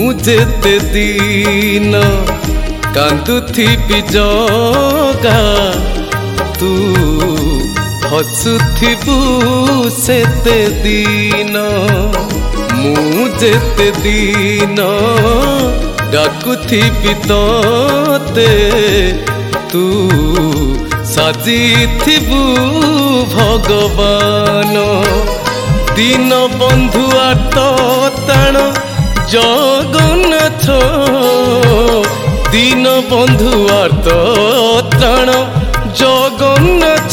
जेते दिन कांदुथिबि जगा तू हसुथिबु सेते दिन मु जेते दिन डाकुथिबि तोते तू साजिथिबु भगवान दीन बंधु आत ताण जगन्नाथ दीन बंधु आत ताण जगन्नाथ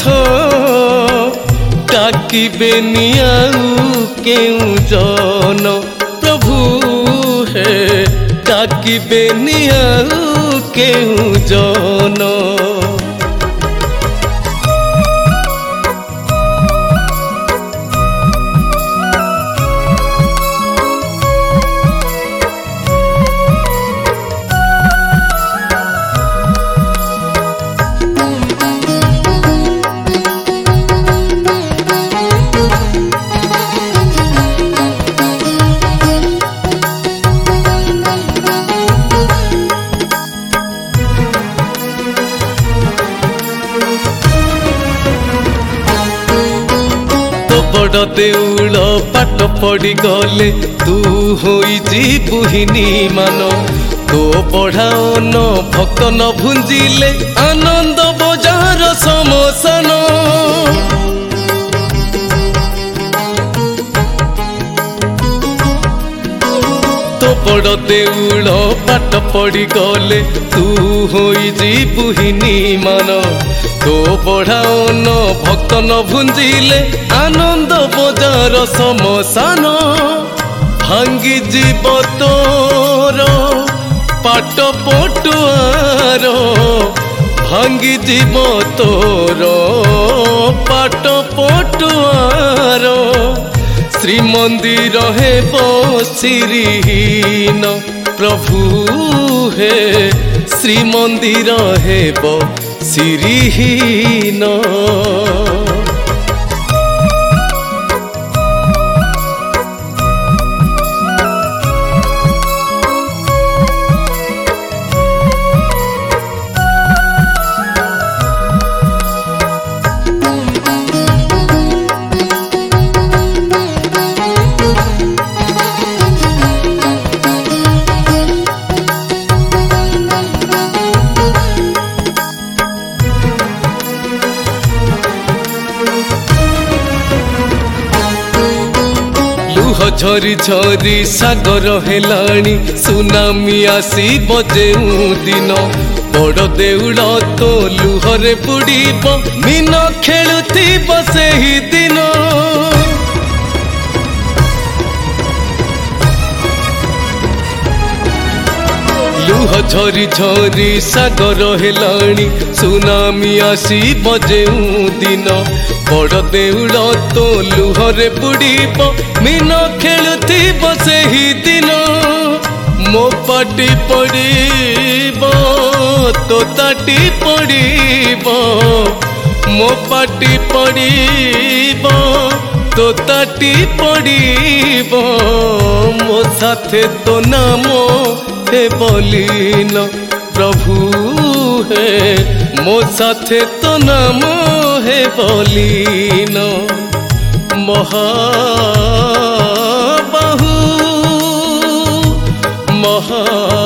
डाकिबेनि आउ केउ जन प्रभु हे डाकिबेनि आउ केउ जन बड़ देउल पाट पड़ी गले तू होई जीबुहिनी मान तो पढ़ाओ न भक्त न भुंजिले आनंद बजार समसन तो बड़ देउल पाट पड़ी गले तू होई जीबुहिनी मान तो पढ़ाओ न भक्त न भुंजिले आनंद बजार समसान भांगी जीव तोर पाट पटुआर भांगी जीव तोर पाट पटुआर श्रीमंदिर हे सिरिहीन प्रभु हे श्रीमंदिर हे सिरिहीन झरी झरी सागर हेलाणी सुनामी आसी बजेऊ दिन बड़ देउल तो लुहरे बुड़ीब मीन खेलुथिब सेही दिन लुह झरी झरी सागर हेलाणी सुनामी आसी बजेऊ दिन बड़ देउल तो लुहरे बुड़ीब मीन खेलुथिब सेही दिन मो पाटी पड़ीब तो ताटी पड़ीब मो पाटी पड़ीब तो ताटी पड़ीब मो साथे तो नाम हे बोलीन प्रभु हे मो साथे तो नाम हे बोलीन महाबाहु महा